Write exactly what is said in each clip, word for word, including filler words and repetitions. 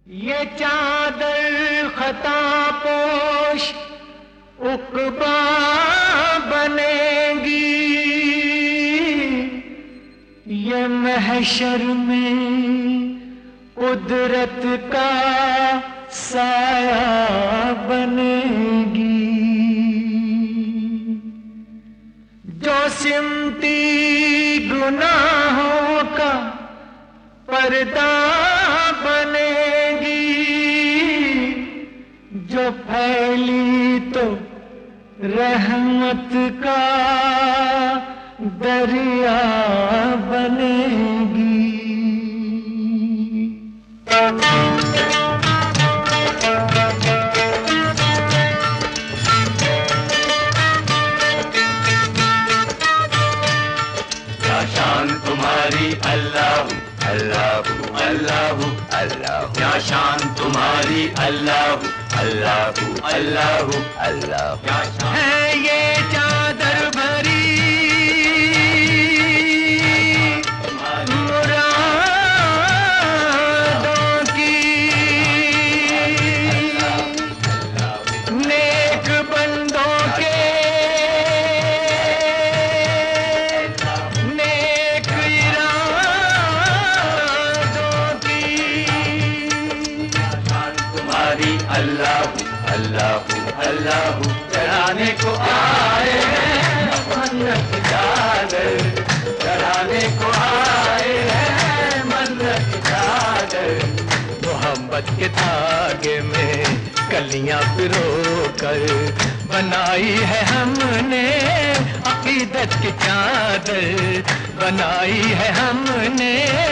ये चादर खता पोश उक़बा बनेगी, ये महशर में कुदरत का साया बनेगी। जो सिमती गुनाहों का पर्दा बनेगी, जो फैली तो रहमत का दरिया बनेगी। क्या शान तुम्हारी अल्लाह अल्लाह अल्लाह अल्लाह, क्या शान तुम्हारी अल्लाह अल्लाह अल्लाह अल्लाह। क्या शान है ये चादर भरी अल्लाह अल्लाह अल्लाह, चढ़ाने को आए हैं मन्नत की चादर, चढ़ाने को आए हैं मन्नत की चादर। मोहब्बत के धागे में कलियां पिरो कर बनाई है हमने अकीदत की चादर, बनाई है हमने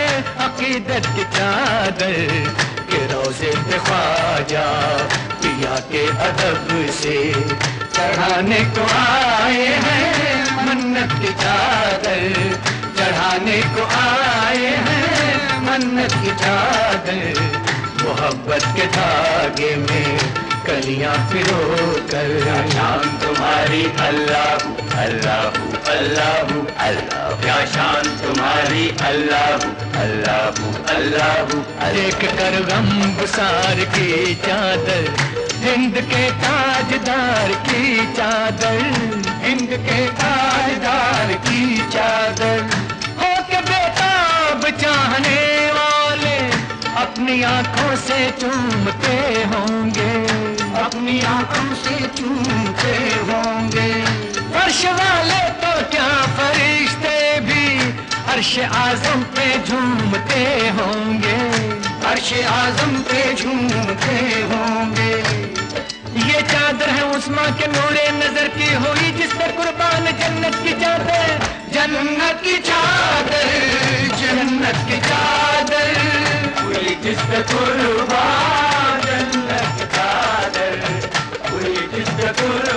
अकीदत की चादर। के रोज़े पे ख्वाजा पिया के अदब से चढ़ाने को आए हैं मन्नत की चादर, चढ़ाने को आए हैं मन्नत की चादर। मोहब्बत के धागे में कलियां पिरो कर, शान तुम्हारी अल्लाह अल्लाह अल्लाह अल्लाह, क्या शान तुम्हारी अल्लाह अल्लाह अल्लाह। देख कर गम गुसार की चादर, हिंद के ताजदार की चादर, हिंद के ताजदार की चादर। हो के बेताब चाहने वाले अपनी आंखों से चूमते होंगे, अपनी आंखों से चूमते होंगे। फर्श वाले तो क्या फरिश्ते भी अर्श आज़म पे झूमते होंगे, अर्श आज़म पे झूमते होंगे। ये चादर है उस माँ के नूरे नजर की हुई जिस पे कुर्बान जन्नत की चादर, जन्नत की चादर, जन्नत की चादर हुई जिस पे कुर्बान जन्नत की चादर, हुई जिस पे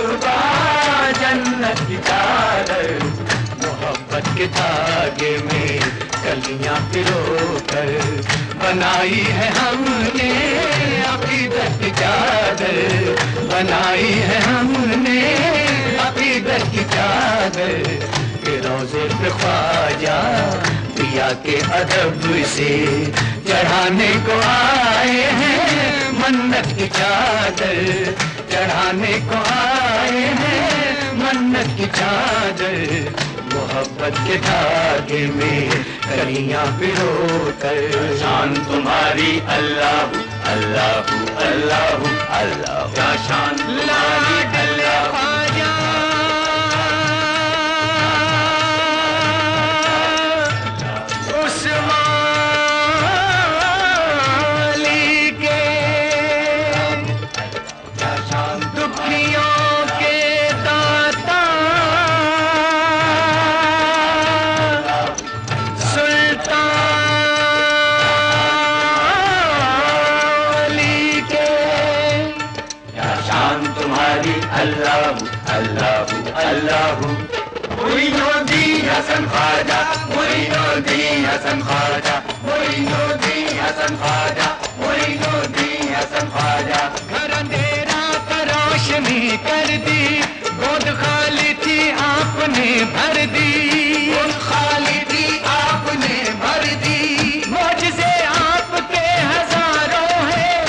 कुर्बान जन्नत की चादर। मोहब्बत के धागे में कलियां पिरो कर बनाई है हमने अकीदत की चादर, बनाई है हमने अकीदत की चादर। के रोज़े पे ख्वाजा पिया के अदब से चढ़ाने को आए हैं मन्नत की चादर, चढ़ाने को आए हैं मन्नत की चादर। मोहब्बत के धागे में कलियां पिरो कर, शान तुम्हारी अल्लाह अल्लाह अल्लाह अल्लाह, क्या शान तुम्हारी अल्लाह। अल्लाह अल्लाह अल्लाह, मोइनुद्दीन हसन ख्वाजा, मोइनुद्दीन हसन ख्वाजा, मोइनुद्दीन हसन ख्वाजा, मोइनुद्दीन हसन ख्वाजा। घर अंधेरा का रोशनी कर दी, गोद खाली थी आपने भर दी, गोद खाली थी आपने भर दी। मौजज़े आपके हजारों हैं,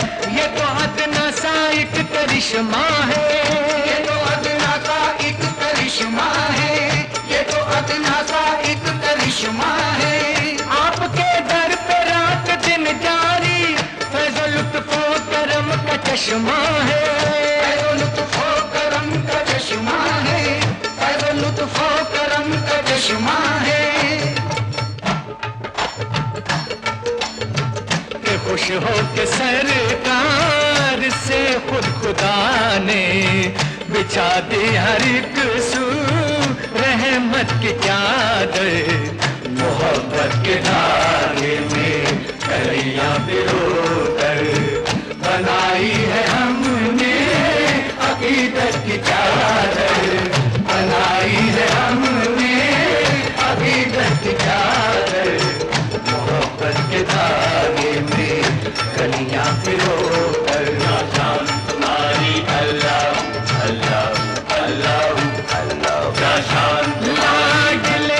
करिश्मा है, ये तो अदना सा एक करिश्मा है, ये तो अदना सा एक करिश्मा है। आपके दर पे रात दिन जारी फैज़ो लुत्फ़ो करम का चश्मा है, फैज़ो लुत्फ़ो करम का चश्मा है, फैज़ो लुत्फ़ो करम का चश्मा है। कि खुश हो के सरकार से खुद खुदा ने बिछा दी हर एक सू रहमत की चादर। मोहब्बत के धागे में कलियां पिरोकर बनाई है हमने अकीदत की चादर, बनाई है हमने अकीदत की चादर। मोहब्बत के धागे में कलियां पिरोकर शान तुम्हारी अल्लाह अल्लाह अल्लाह अल्लाह शान लाडले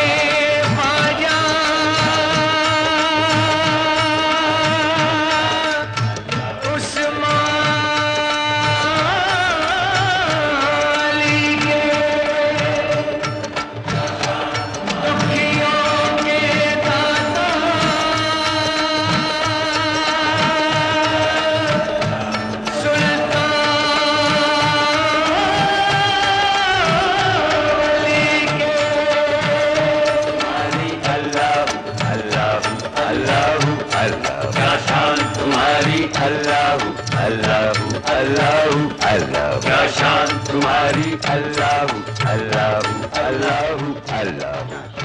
अल्लाह अल्लाह अल्लाह अल्लाह क्या शान तुम्हारी अल्लाह अल्लाह अल्लाह अल्लाह।